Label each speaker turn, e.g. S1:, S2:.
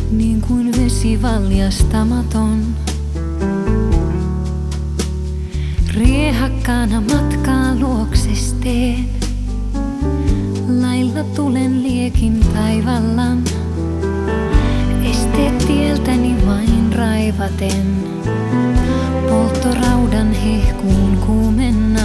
S1: niin kuin vesi valjastamaton. Riehakkaana matkaa luokses teen, lailla tulen liekin taivallan. Esteet tieltäni vain raivaten, polttoraudan hehkuun kuumennan.